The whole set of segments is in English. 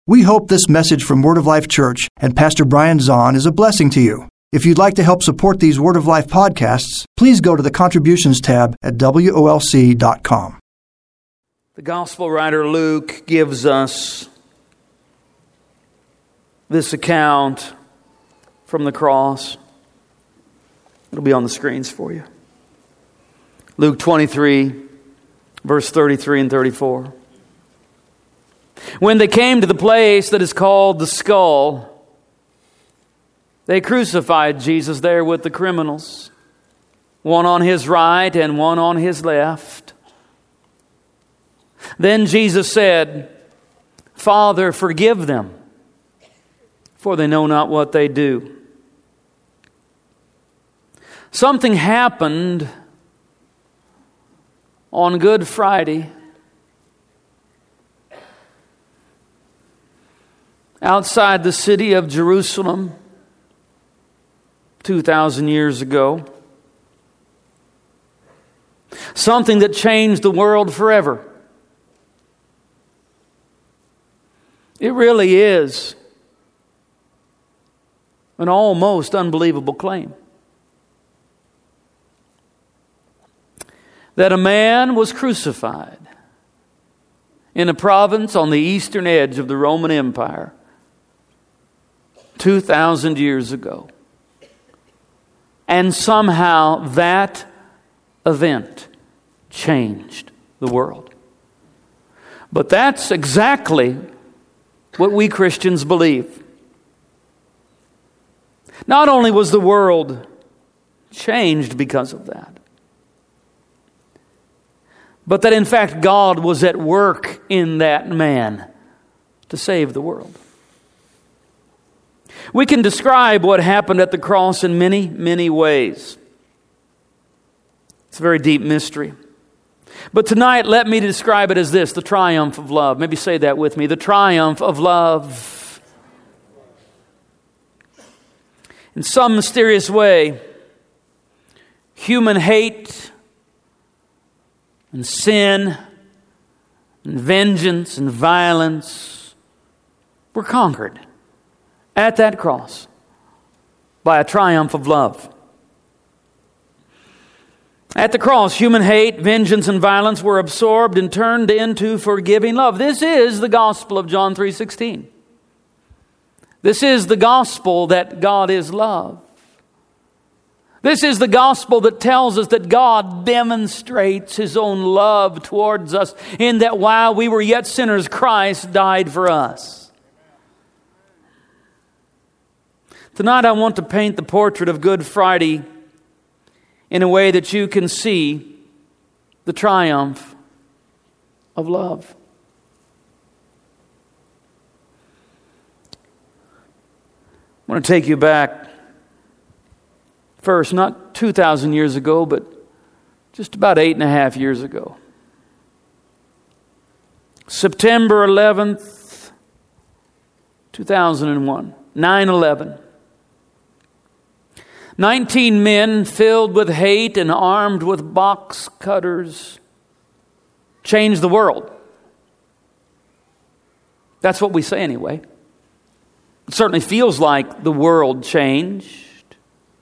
We hope this message from Word of Life Church and Pastor Brian Zahn is a blessing to you. If you'd like to help support these Word of Life podcasts, please go to the Contributions tab at WOLC.com. The Gospel writer Luke gives us this account from the cross. It'll be on the screens for you. Luke 23, verse 33 and 34. When they came to the place that is called the Skull, they crucified Jesus there with the criminals, one on his right and one on his left. Then Jesus said, "Father, forgive them, for they know not what they do." Something happened on Good Friday outside the city of Jerusalem 2,000 years ago. Something that changed the world forever. It really is an almost unbelievable claim. That a man was crucified in a province on the eastern edge of the Roman Empire 2,000 years ago. And somehow that event changed the world. But that's exactly what we Christians believe. Not only was the world changed because of that, but that in fact God was at work in that man to save the world. We can describe what happened at the cross in many, many ways. It's a very deep mystery. But tonight, let me describe it as this: the triumph of love. Maybe say that with me: the triumph of love. In some mysterious way, human hate and sin and vengeance and violence were conquered at that cross by a triumph of love. At the cross, human hate, vengeance, and violence were absorbed and turned into forgiving love. This is the gospel of John 3:16. This is the gospel that God is love. This is the gospel that tells us that God demonstrates His own love towards us in that while we were yet sinners, Christ died for us. Tonight I want to paint the portrait of Good Friday in a way that you can see the triumph of love. I want to take you back first, not 2,000 years ago, but just about 8.5 years ago. September 11th, 2001, 9/11. 19 men filled with hate and armed with box cutters changed the world. That's what we say anyway. It certainly feels like the world changed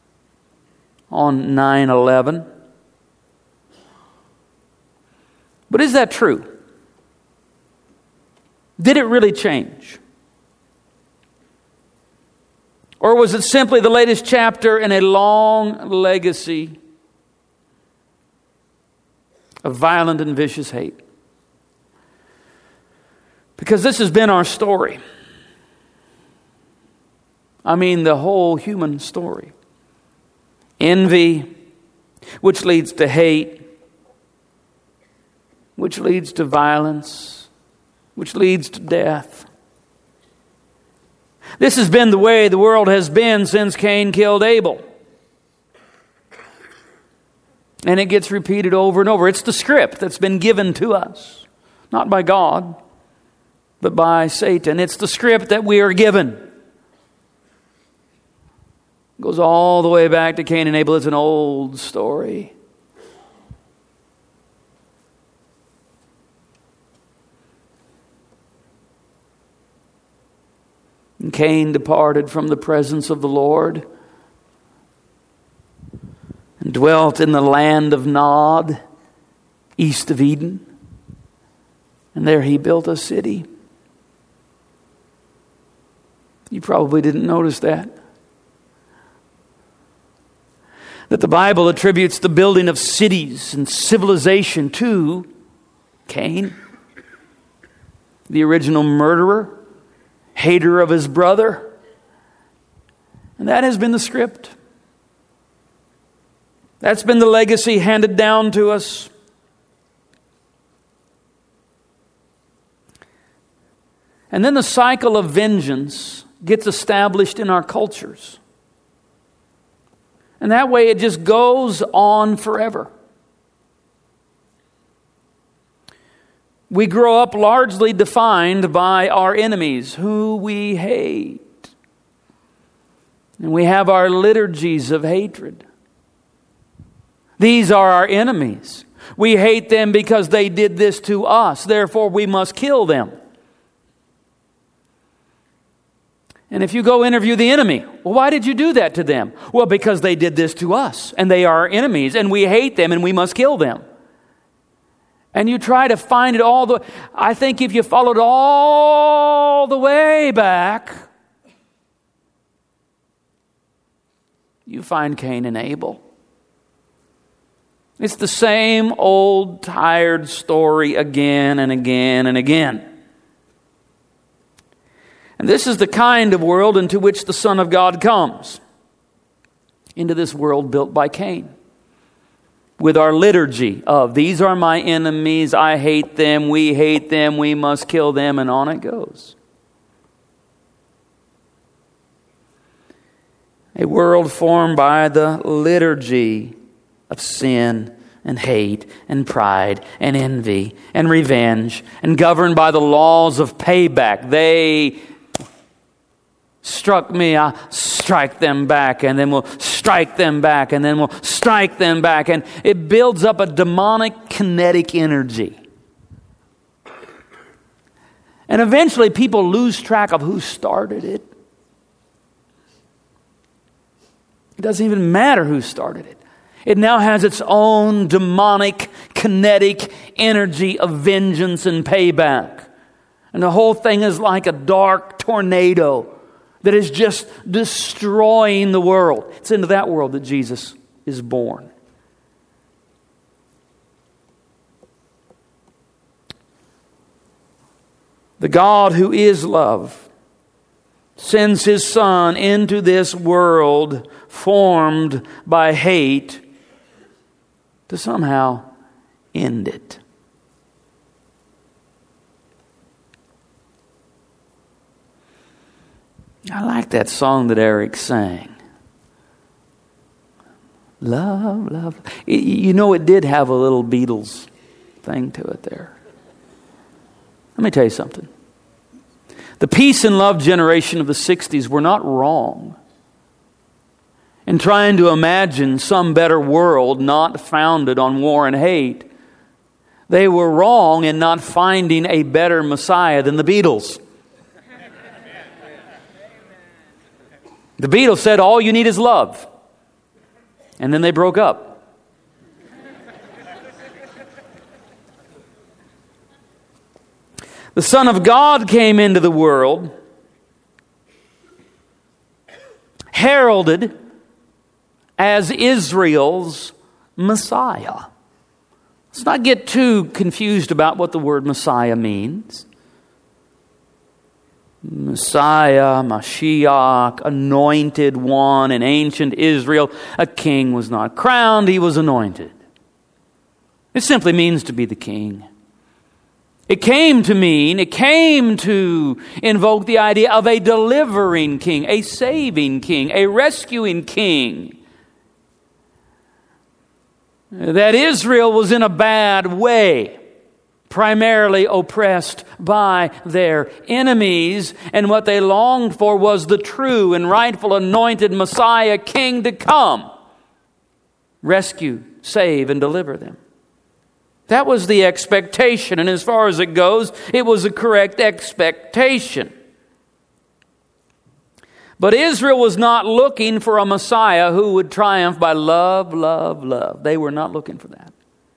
on 9/11. But is that true? Did it really change? Or was it simply the latest chapter in a long legacy of violent and vicious hate? Because this has been our story. I mean, the whole human story. Envy, which leads to hate, which leads to violence, which leads to death. This has been the way the world has been since Cain killed Abel. And it gets repeated over and over. It's the script that's been given to us. Not by God, but by Satan. It's the script that we are given. It goes all the way back to Cain and Abel. It's an old story. And Cain departed from the presence of the Lord and dwelt in the land of Nod, east of Eden. And there he built a city. You probably didn't notice that. That the Bible attributes the building of cities and civilization to Cain, the original murderer, hater of his brother. And that has been the script. That's been the legacy handed down to us. And then the cycle of vengeance gets established in our cultures. And that way it just goes on forever. We grow up largely defined by our enemies, who we hate. And we have our liturgies of hatred. These are our enemies. We hate them because they did this to us. Therefore, we must kill them. And if you go interview the enemy, well, why did you do that to them? Well, because they did this to us, and they are our enemies, and we hate them, and we must kill them. And you try to find it I think if you followed all the way back, you find Cain and Abel. It's the same old tired story again and again and again. And this is the kind of world into which the Son of God comes. Into this world built by Cain. With our liturgy of, these are my enemies, I hate them, we must kill them, and on it goes. A world formed by the liturgy of sin and hate and pride and envy and revenge, and governed by the laws of payback. They struck me, I'll strike them back, and then we'll strike them back, and then we'll strike them back. And it builds up a demonic kinetic energy. And eventually people lose track of who started it. It doesn't even matter who started it. It now has its own demonic kinetic energy of vengeance and payback. And the whole thing is like a dark tornado that is just destroying the world. It's into that world that Jesus is born. The God who is love sends His Son into this world formed by hate to somehow end it. I like that song that Eric sang. Love, love. You know, it did have a little Beatles thing to it there. Let me tell you something. The peace and love generation of the 60s were not wrong in trying to imagine some better world not founded on war and hate. They were wrong in not finding a better Messiah than the Beatles. The Beatles said, all you need is love. And then they broke up. The Son of God came into the world, heralded as Israel's Messiah. Let's not get too confused about what the word Messiah means. Messiah, Mashiach, anointed one in ancient Israel. A king was not crowned, he was anointed. It simply means to be the king. It came to invoke the idea of a delivering king, a saving king, a rescuing king. That Israel was in a bad way, primarily oppressed by their enemies, and what they longed for was the true and rightful anointed Messiah king to come, rescue, save, and deliver them. That was the expectation, and as far as it goes, it was a correct expectation. But Israel was not looking for a Messiah who would triumph by love, love, love. They were not looking for that.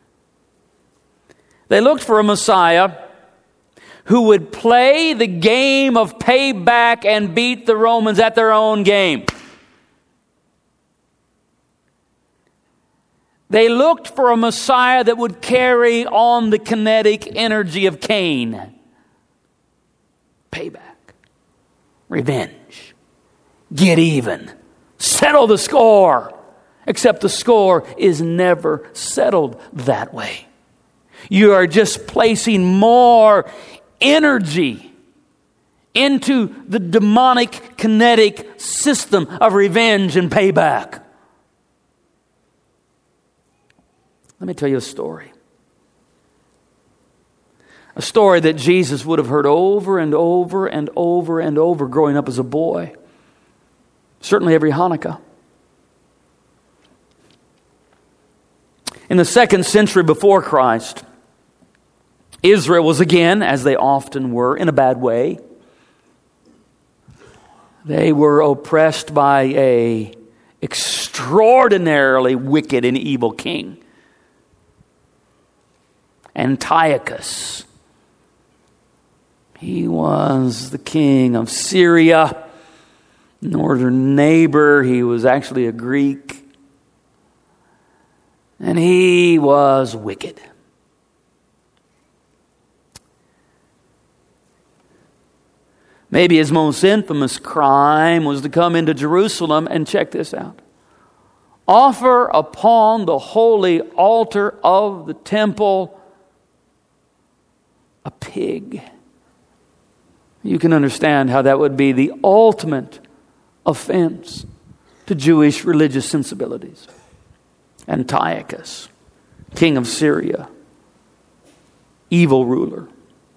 They looked for a Messiah who would play the game of payback and beat the Romans at their own game. They looked for a Messiah that would carry on the kinetic energy of Cain. Payback. Revenge. Get even. Settle the score. Except the score is never settled that way. You are just placing more energy into the demonic kinetic system of revenge and payback. Let me tell you a story. A story that Jesus would have heard over and over and over and over growing up as a boy. Certainly every Hanukkah. In the 2nd century before Christ, Israel was again, as they often were, in a bad way. They were oppressed by an extraordinarily wicked and evil king. Antiochus. He was the king of Syria, northern neighbor. He was actually a Greek. And he was wicked. Maybe his most infamous crime was to come into Jerusalem and check this out. Offer upon the holy altar of the temple a pig. You can understand how that would be the ultimate offense to Jewish religious sensibilities. Antiochus, king of Syria, evil ruler.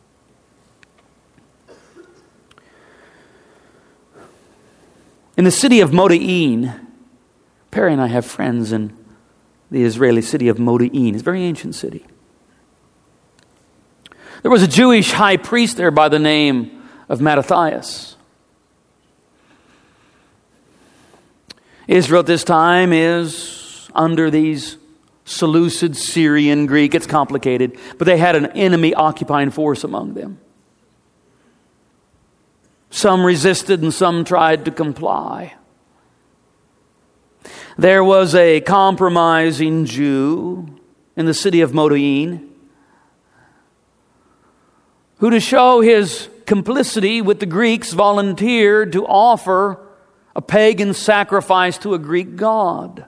In the city of Modi'in, Perry and I have friends in the Israeli city of Modi'in. It's a very ancient city. There was a Jewish high priest there by the name of Mattathias. Israel at this time is under these Seleucid Syrian Greek. It's complicated, but they had an enemy occupying force among them. Some resisted and some tried to comply. There was a compromising Jew in the city of Modi'in who, to show his complicity with the Greeks, volunteered to offer a pagan sacrifice to a Greek god.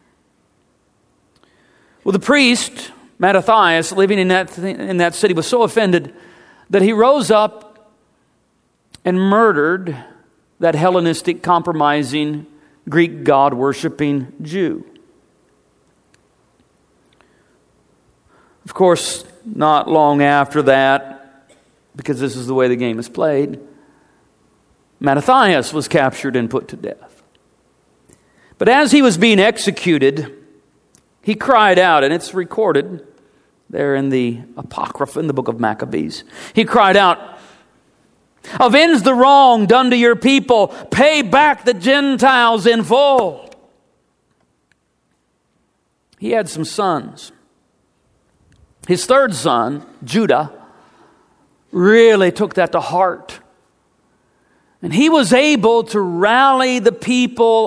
Well, the priest, Mattathias, living in that city, was so offended that he rose up and murdered that Hellenistic, compromising, Greek god-worshipping Jew. Of course, not long after that, because this is the way the game is played, Mattathias was captured and put to death. But as he was being executed, he cried out, and it's recorded there in the Apocrypha, in the book of Maccabees. He cried out, "Avenge the wrong done to your people. Pay back the Gentiles in full." He had some sons. His third son, Judah, really took that to heart. And he was able to rally the people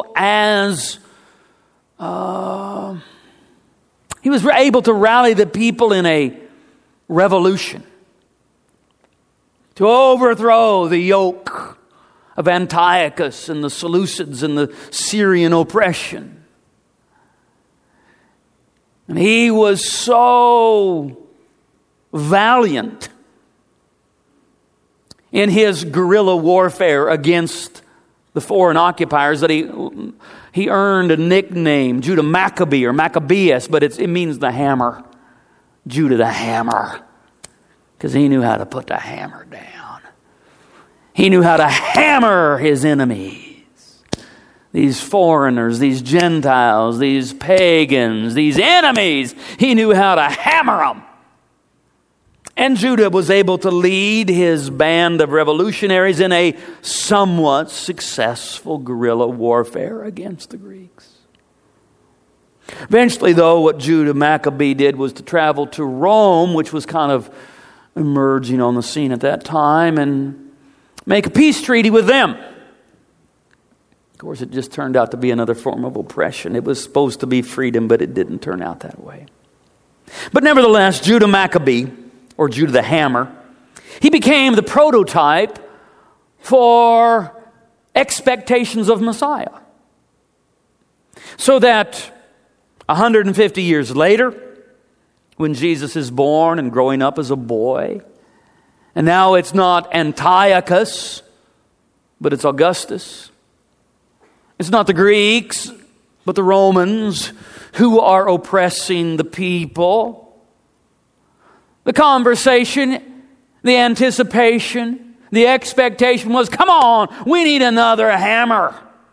in a revolution to overthrow the yoke of Antiochus and the Seleucids and the Syrian oppression. And he was so valiant in his guerrilla warfare against the foreign occupiers that he earned a nickname, Judah Maccabee or Maccabeus, but it means the hammer. Judah the hammer. Because he knew how to put the hammer down. He knew how to hammer his enemies. These foreigners, these Gentiles, these pagans, these enemies. He knew how to hammer them. And Judah was able to lead his band of revolutionaries in a somewhat successful guerrilla warfare against the Greeks. Eventually, though, what Judah Maccabee did was to travel to Rome, which was kind of emerging on the scene at that time, and make a peace treaty with them. Of course, it just turned out to be another form of oppression. It was supposed to be freedom, but it didn't turn out that way. But nevertheless, Judah Maccabee, or Judah the Hammer, he became the prototype for expectations of Messiah. So that 150 years later, when Jesus is born and growing up as a boy, and now it's not Antiochus, but it's Augustus. It's not the Greeks, but the Romans who are oppressing the people. The conversation, the anticipation, the expectation was, come on, we need another hammer.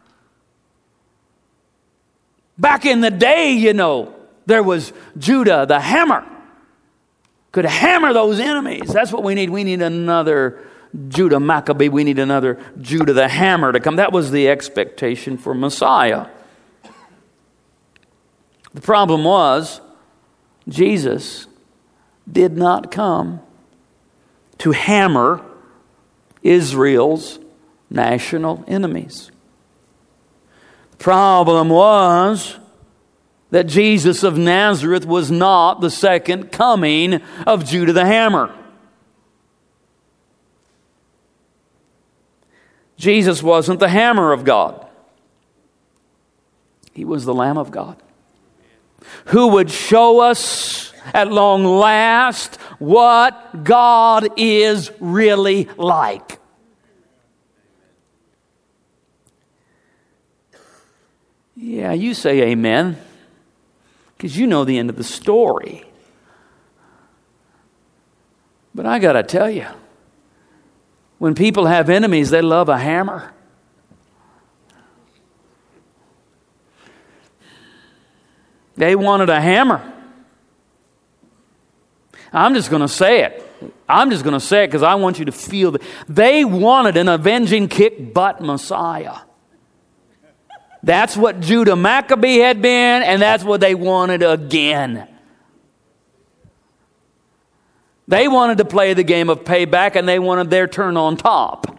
Back in the day, there was Judah the Hammer. Could hammer those enemies. That's what we need. We need another Judah Maccabee. We need another Judah the Hammer to come. That was the expectation for Messiah. The problem was, Jesus did not come to hammer Israel's national enemies. The problem was that Jesus of Nazareth was not the second coming of Judah the Hammer. Jesus wasn't the hammer of God. He was the Lamb of God, who would show us at long last what God is really like. Yeah, you say amen, because you know the end of the story. But I got to tell you, when people have enemies, they love a hammer. They wanted a hammer. I'm just going to say it. I'm just going to say it because I want you to feel that. They wanted an avenging kick-butt Messiah. That's what Judah Maccabee had been, and that's what they wanted again. They wanted to play the game of payback, and they wanted their turn on top.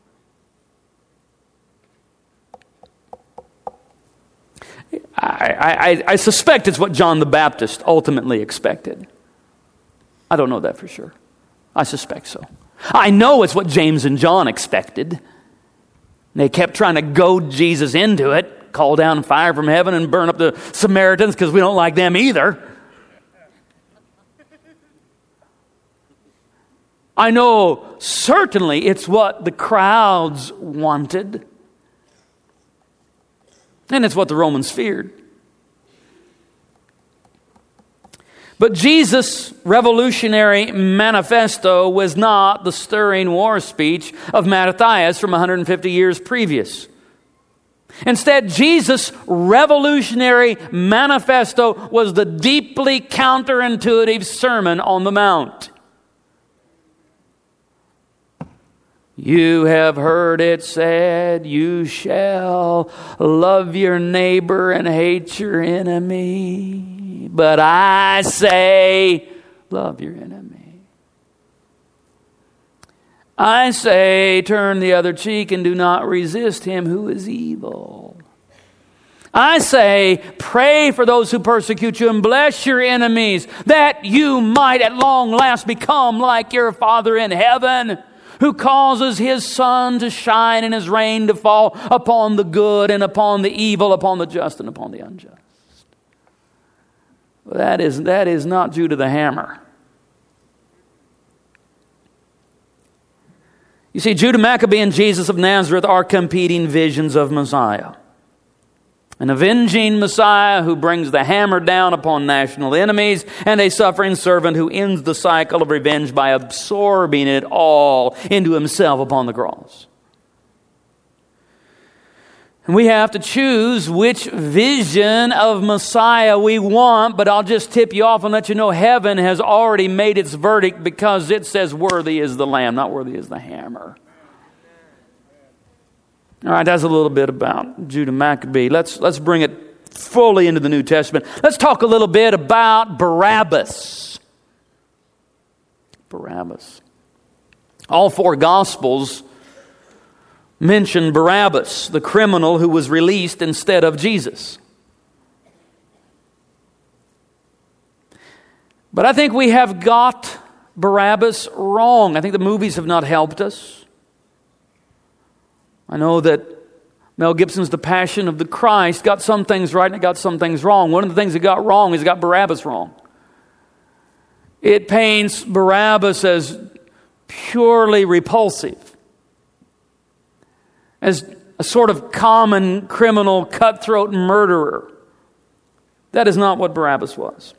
I suspect it's what John the Baptist ultimately expected. I don't know that for sure. I suspect so. I know it's what James and John expected. They kept trying to goad Jesus into it, call down fire from heaven and burn up the Samaritans because we don't like them either. I know certainly it's what the crowds wanted. And it's what the Romans feared. But Jesus' revolutionary manifesto was not the stirring war speech of Mattathias from 150 years previous. Instead, Jesus' revolutionary manifesto was the deeply counterintuitive Sermon on the Mount. You have heard it said, you shall love your neighbor and hate your enemy. But I say, love your enemy. I say, turn the other cheek and do not resist him who is evil. I say, pray for those who persecute you and bless your enemies, that you might at long last become like your Father in heaven, who causes his sun to shine and his rain to fall upon the good and upon the evil, upon the just and upon the unjust. That is not Judah the Hammer. You see, Judah Maccabee and Jesus of Nazareth are competing visions of Messiah. An avenging Messiah who brings the hammer down upon national enemies, and a suffering servant who ends the cycle of revenge by absorbing it all into himself upon the cross. And we have to choose which vision of Messiah we want, but I'll just tip you off and let you know heaven has already made its verdict because it says worthy is the Lamb, not worthy is the hammer. All right, that's a little bit about Judah Maccabee. Let's bring it fully into the New Testament. Let's talk a little bit about Barabbas. Barabbas. All four Gospels mention Barabbas, the criminal who was released instead of Jesus. But I think we have got Barabbas wrong. I think the movies have not helped us. I know that Mel Gibson's The Passion of the Christ got some things right and it got some things wrong. One of the things it got wrong is it got Barabbas wrong. It paints Barabbas as purely repulsive, as a sort of common criminal, cutthroat murderer. That is not what Barabbas was.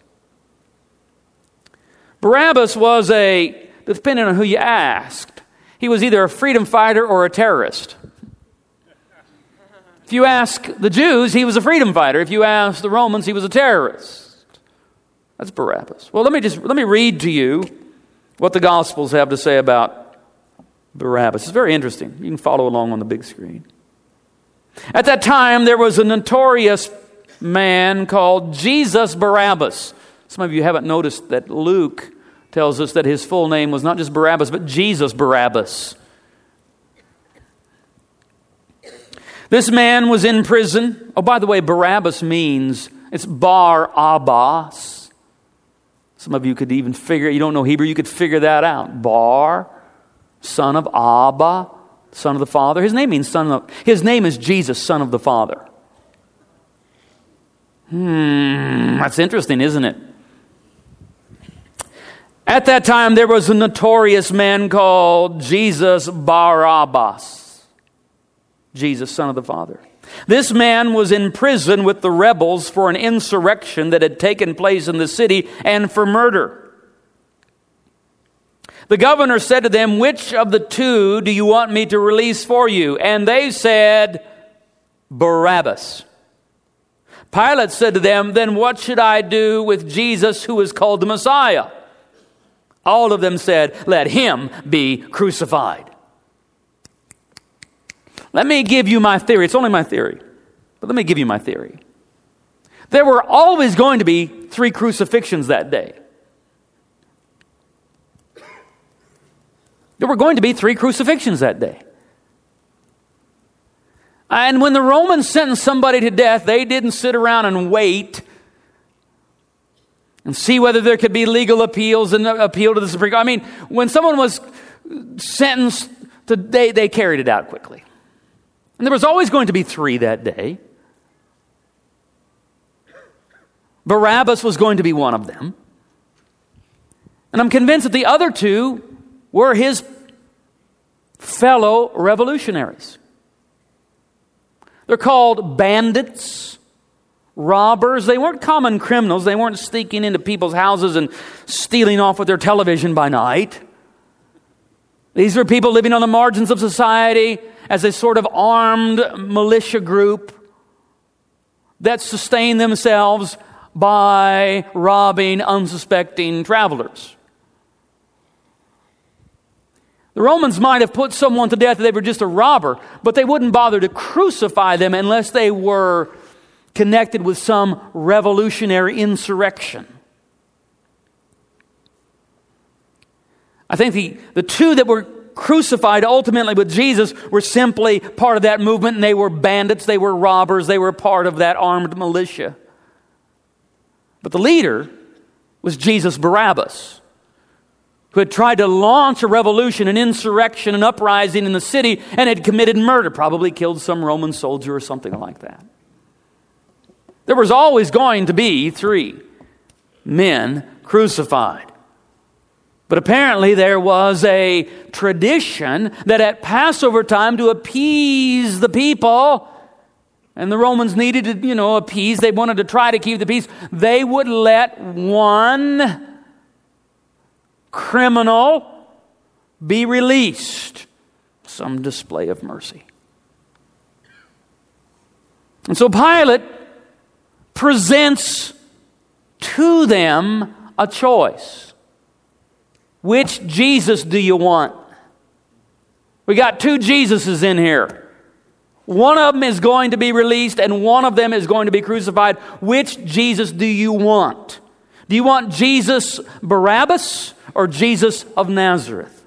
Barabbas was depending on who you asked, he was either a freedom fighter or a terrorist. If you ask the Jews, he was a freedom fighter. If you ask the Romans, he was a terrorist. That's Barabbas. Well, let me read to you what the Gospels have to say about Barabbas. It's very interesting. You can follow along on the big screen. At that time, there was a notorious man called Jesus Barabbas. Some of you haven't noticed that Luke tells us that his full name was not just Barabbas, but Jesus Barabbas. This man was in prison. Oh, by the way, Barabbas means, it's Bar Abbas. Some of you could even figure, you don't know Hebrew, you could figure that out. Bar, son of Abba, son of the Father. His name is Jesus, son of the Father. That's interesting, isn't it? At that time, there was a notorious man called Jesus Barabbas. Jesus, son of the Father. This man was in prison with the rebels for an insurrection that had taken place in the city and for murder. The governor said to them, "Which of the two do you want me to release for you?" And they said, "Barabbas." Pilate said to them, "Then what should I do with Jesus who is called the Messiah?" All of them said, "Let him be crucified." Let me give you my theory. It's only my theory, but let me give you my theory. There were always going to be 3 crucifixions that day. There were going to be 3 crucifixions that day. And when the Romans sentenced somebody to death, they didn't sit around and wait and see whether there could be legal appeals and appeal to the Supreme Court. I mean, when someone was sentenced, they carried it out quickly. And there was always going to be 3 that day. Barabbas was going to be one of them. And I'm convinced that the other 2 were his fellow revolutionaries. They're called bandits, robbers. They weren't common criminals. They weren't sneaking into people's houses and stealing off with their television by night. These were people living on the margins of society as a sort of armed militia group that sustained themselves by robbing unsuspecting travelers. The Romans might have put someone to death if they were just a robber, but they wouldn't bother to crucify them unless they were connected with some revolutionary insurrection. I think the 2 that were crucified ultimately with Jesus were simply part of that movement, and they were bandits, they were robbers, they were part of that armed militia. But the leader was Jesus Barabbas, who had tried to launch a revolution, an insurrection, an uprising in the city, and had committed murder, probably killed some Roman soldier or something like that. There was always going to be 3 men crucified. But apparently there was a tradition that at Passover time, to appease the people, and the Romans needed to, appease, they wanted to try to keep the peace, they would let one criminal be released. Some display of mercy. And so Pilate presents to them a choice. Which Jesus do you want? We got two Jesuses in here. One of them is going to be released and one of them is going to be crucified. Which Jesus do you want? Do you want Jesus Barabbas or Jesus of Nazareth?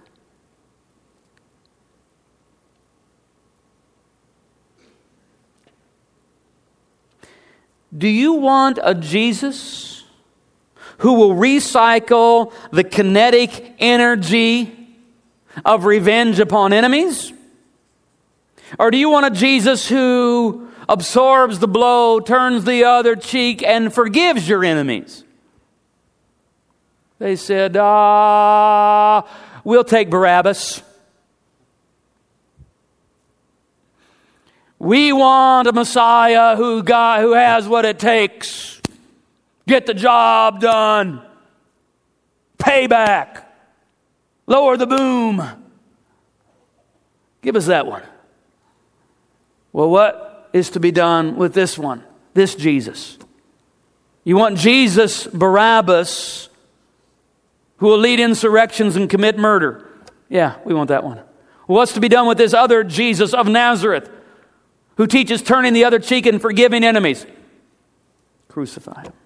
Do you want a Jesus who will recycle the kinetic energy of revenge upon enemies? Or do you want a Jesus who absorbs the blow, turns the other cheek, and forgives your enemies? They said, we'll take Barabbas. We want a Messiah who has what it takes. Get the job done. Payback. Lower the boom. Give us that one. Well, what is to be done with this one? This Jesus. You want Jesus Barabbas who will lead insurrections and commit murder. Yeah, we want that one. What's to be done with this other Jesus of Nazareth who teaches turning the other cheek and forgiving enemies? Crucify him.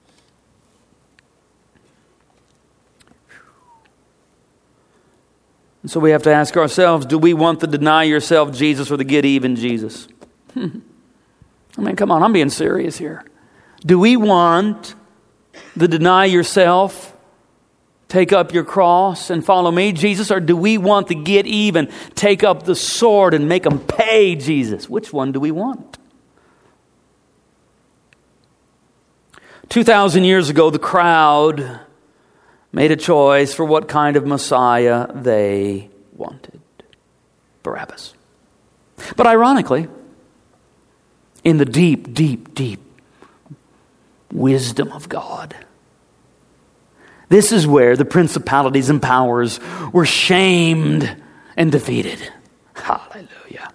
And so we have to ask ourselves, do we want the deny yourself Jesus or the get even Jesus? I mean, come on, I'm being serious here. Do we want the deny yourself, take up your cross and follow me, Jesus? Or do we want the get even, take up the sword and make them pay, Jesus? Which one do we want? 2,000 years ago, the crowd made a choice for what kind of Messiah they wanted. Barabbas. But ironically, in the deep, deep, deep wisdom of God, this is where the principalities and powers were shamed and defeated. Hallelujah.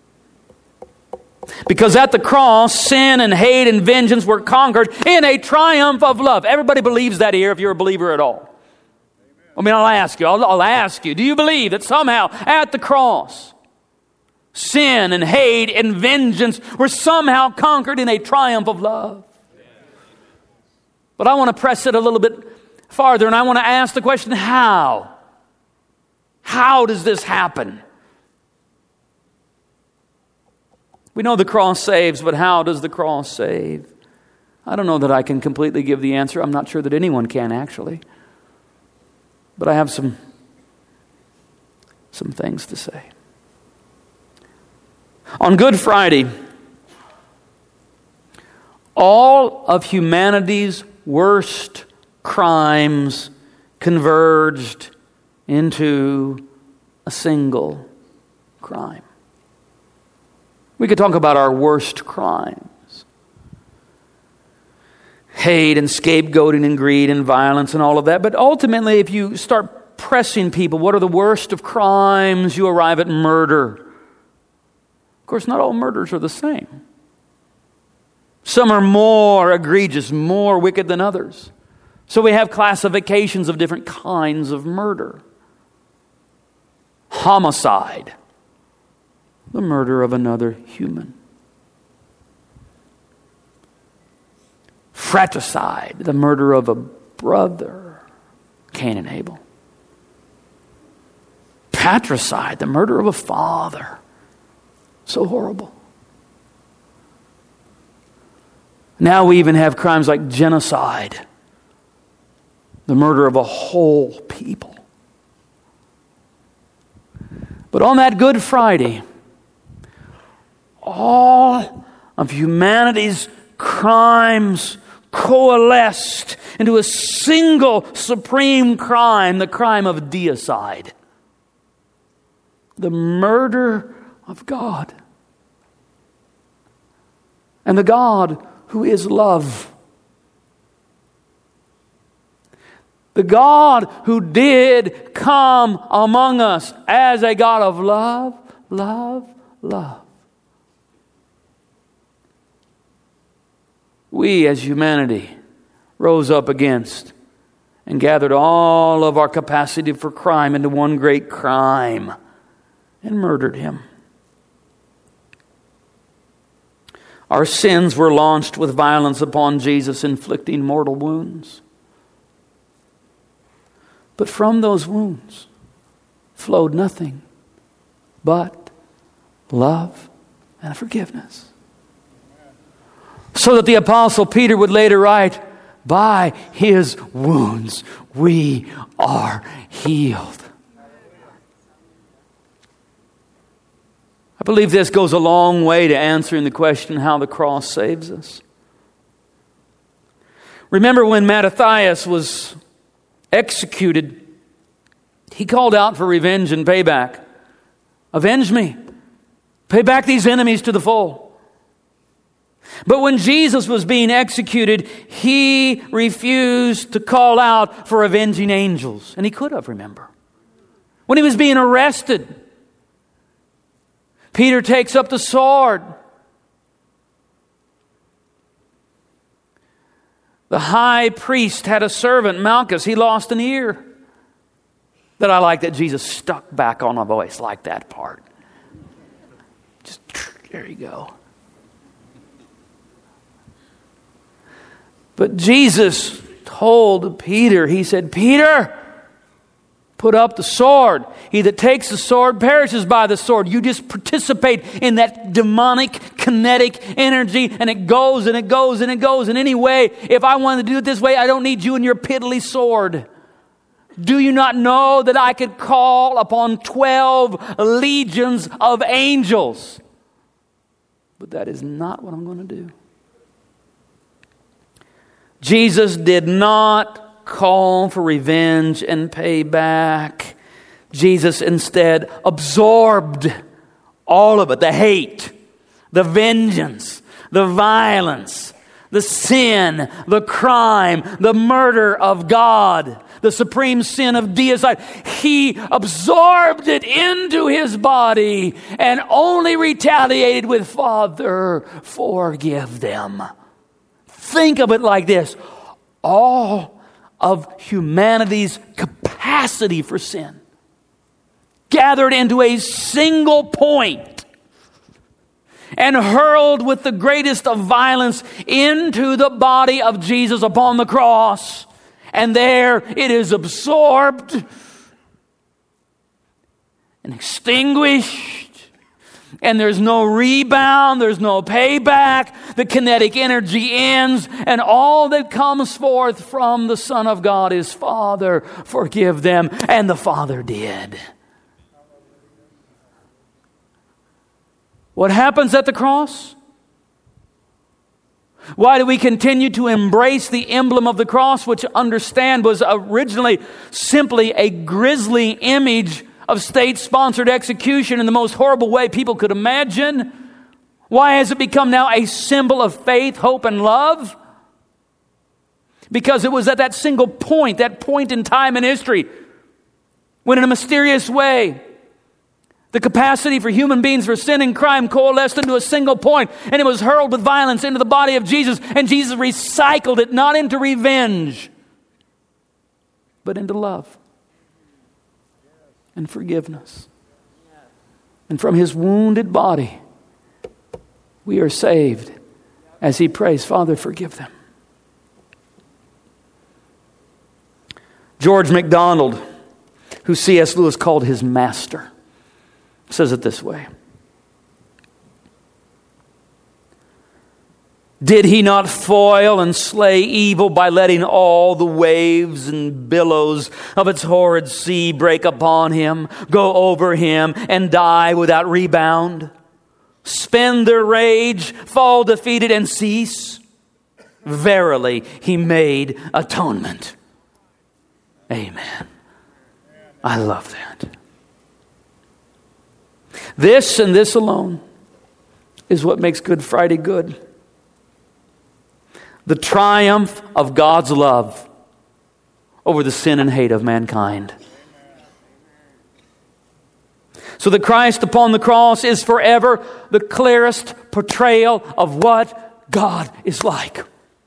Because at the cross, sin and hate and vengeance were conquered in a triumph of love. Everybody believes that here if you're a believer at all. I mean, I'll ask you, do you believe that somehow at the cross, sin and hate and vengeance were somehow conquered in a triumph of love? But I want to press it a little bit farther, and I want to ask the question, how? How does this happen? We know the cross saves, but how does the cross save? I don't know that I can completely give the answer. I'm not sure that anyone can, actually. But I have some things to say. On Good Friday, all of humanity's worst crimes converged into a single crime. We could talk about our worst crimes. Hate and scapegoating and greed and violence and all of that. But ultimately, if you start pressing people, what are the worst of crimes? You arrive at murder. Of course, not all murders are the same. Some are more egregious, more wicked than others. So we have classifications of different kinds of murder. Homicide. The murder of another human. Fratricide, the murder of a brother, Cain and Abel. Patricide, the murder of a father. So horrible. Now we even have crimes like genocide, the murder of a whole people. But on that Good Friday, all of humanity's crimes coalesced into a single supreme crime, the crime of deicide. The murder of God. And the God who is love. The God who did come among us as a God of love, love, love. we as humanity rose up against and gathered all of our capacity for crime into one great crime and murdered Him. Our sins were launched with violence upon Jesus, inflicting mortal wounds. But from those wounds flowed nothing but love and forgiveness. So that the Apostle Peter would later write, by His wounds we are healed. I believe this goes a long way to answering the question how the cross saves us. Remember when Mattathias was executed, he called out for revenge and payback. Avenge me. Pay back these enemies to the full. But when Jesus was being executed, He refused to call out for avenging angels. And He could have, remember. When He was being arrested, Peter takes up the sword. The high priest had a servant, Malchus. He lost an ear. That I like that Jesus stuck back on a voice like that part. Just, there you go. But Jesus told Peter, He said, Peter, put up the sword. He that takes the sword perishes by the sword. You just participate in that demonic kinetic energy, and it goes and it goes and it goes. And anyway, if I want to do it this way, I don't need you and your piddly sword. Do you not know that I could call upon 12 legions of angels? But that is not what I'm going to do. Jesus did not call for revenge and payback. Jesus instead absorbed all of it. The hate, the vengeance, the violence, the sin, the crime, the murder of God, the supreme sin of deicide. He absorbed it into His body and only retaliated with, Father, forgive them. Think of it like this. All of humanity's capacity for sin gathered into a single point and hurled with the greatest of violence into the body of Jesus upon the cross. And there it is absorbed and extinguished. And there's no rebound, there's no payback. The kinetic energy ends, and all that comes forth from the Son of God is, Father, forgive them. And the Father did. What happens at the cross? Why do we continue to embrace the emblem of the cross, which understand was originally simply a grisly image of state-sponsored execution in the most horrible way people could imagine? Why has it become now a symbol of faith, hope, and love? Because it was at that single point, that point in time in history, when in a mysterious way, the capacity for human beings for sin and crime coalesced into a single point, and it was hurled with violence into the body of Jesus, and Jesus recycled it not into revenge, but into love and forgiveness. And from His wounded body, we are saved as He prays, Father, forgive them. George MacDonald, who C.S. Lewis called his master, says it this way. Did He not foil and slay evil by letting all the waves and billows of its horrid sea break upon Him, go over Him, and die without rebound? Spend their rage, fall defeated, and cease? Verily, He made atonement. Amen. I love that. This and this alone is what makes Good Friday good. The triumph of God's love over the sin and hate of mankind. So that Christ upon the cross is forever the clearest portrayal of what God is like.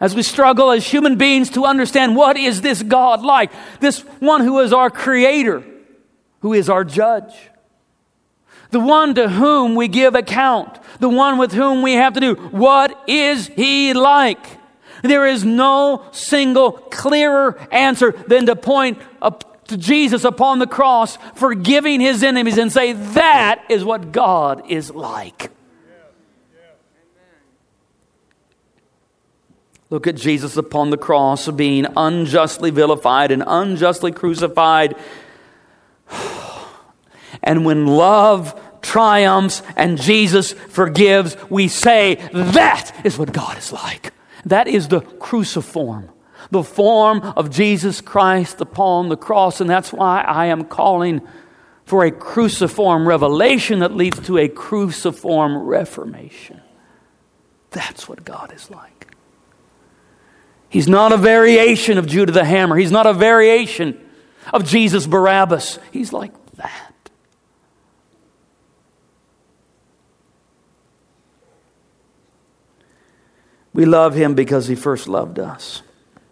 As we struggle as human beings to understand what is this God like, this one who is our creator, who is our judge, the one to whom we give account, the one with whom we have to do. What is He like? There is no single clearer answer than to point up to Jesus upon the cross, forgiving His enemies, and say, that is what God is like. Look at Jesus upon the cross, being unjustly vilified and unjustly crucified. And when love triumphs and Jesus forgives, we say, that is what God is like. That is the cruciform, the form of Jesus Christ upon the cross. And that's why I am calling for a cruciform revelation that leads to a cruciform reformation. That's what God is like. He's not a variation of Judah the Hammer. He's not a variation of Jesus Barabbas. He's like that. We love Him because He first loved us.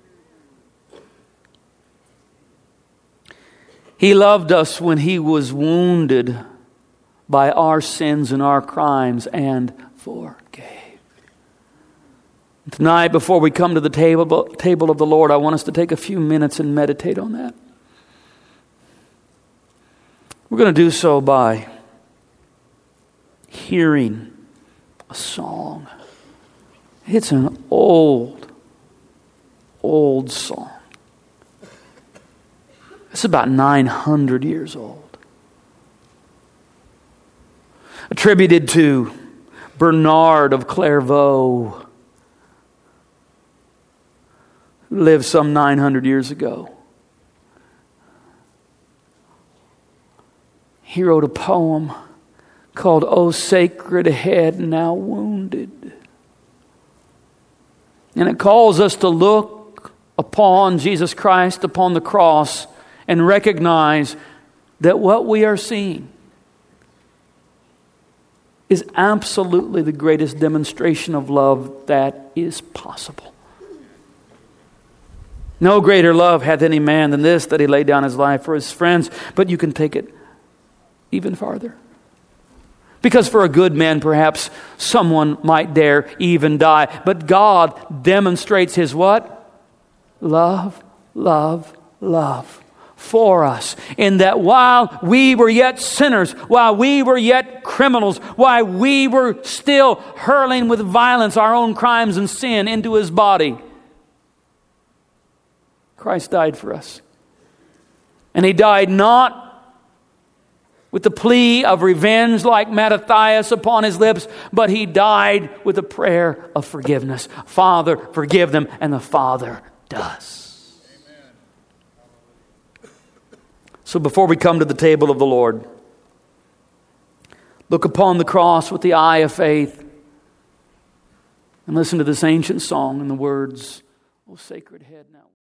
He loved us when He was wounded by our sins and our crimes and forgave. Tonight, before we come to the table of the Lord, I want us to take a few minutes and meditate on that. We're going to do so by hearing a song. It's an old song. It's about 900 years old. Attributed to Bernard of Clairvaux, who lived some 900 years ago. He wrote a poem called "O Sacred Head Now Wounded." And it calls us to look upon Jesus Christ upon the cross and recognize that what we are seeing is absolutely the greatest demonstration of love that is possible. No greater love hath any man than this, that he laid down his life for his friends. But you can take it even farther. Because for a good man, perhaps someone might dare even die. But God demonstrates His what? Love for us. In that while we were yet sinners, while we were yet criminals, while we were still hurling with violence our own crimes and sin into His body, Christ died for us. And He died not with the plea of revenge like Mattathias upon his lips, but He died with a prayer of forgiveness. Father, forgive them, and the Father does. Amen. So before we come to the table of the Lord, look upon the cross with the eye of faith and listen to this ancient song in the words, "O sacred head now."